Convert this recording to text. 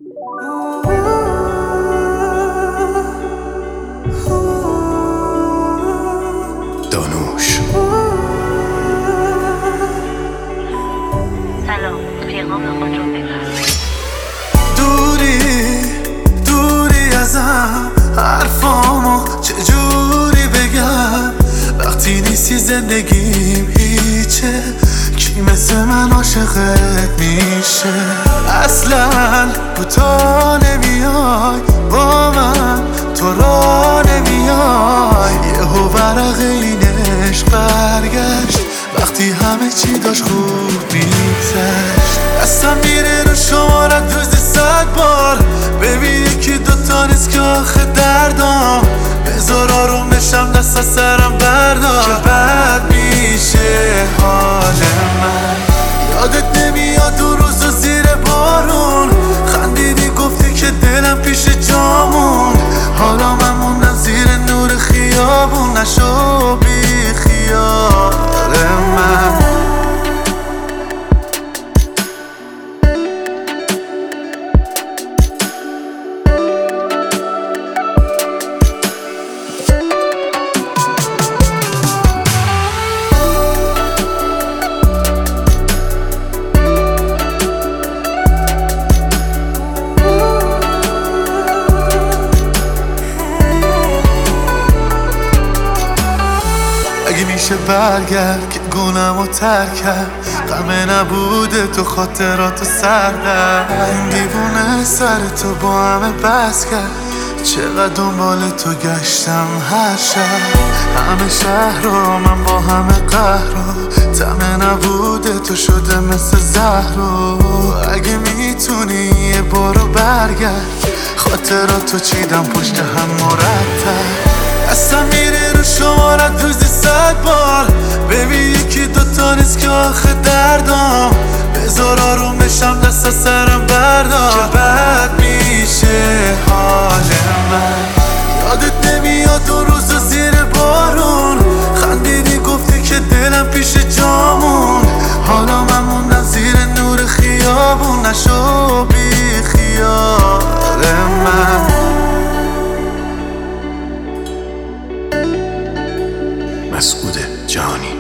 دانوش. سلام، پیغام خود رو بفرمایید. دوری ازم، حرفامو چجوری بگم وقتی نیستی زندگیم هیچه. کی مثل من عاشقت میشه؟ اصلا کوتا نمیای با من، تو را نمیای. یهو ورق این عشق برگشت وقتی همه چی داشت خوب میگذشت. دستم میره رو شمارت روزی 100 بار، ببینی که دوتا نیست که آخه دردام. بذار آروم بشم دست از سرم بردار، چه بد میشه حال من. یادت نمیاد دو روز و زیر بارون خندیدی گفتی که دلم پیش جامون. حالا من موندم زیر نور خیابون، نشو بی خیال من. اگه میشه برگرد که گونمو ترک کرد، غمه نبوده تو خاطراتو سردم. این دیوونه سر تو با همه بس کرد، چقدر دنبال تو گشتم هر شب. همه شهر رو من با همه قهر رو، طمع نبوده تو شده مثل زهر رو. اگه میتونی یه بارو برگرد، خاطراتو چیدم پشت هم مرتب. دستم میره رو شمارت روزی 100 بار، ببین یکی دوتا نیست که آخه دردام. بذار آروم بشم دست از سرم بردار، چه بد میشه حال من. یادت نمیاد دو روز و زیر بارون خندیدی گفتی که دلم پیش جامون. حالا من موندم زیر نور خیابون، نشو بی خیال من. مسعود جهانی.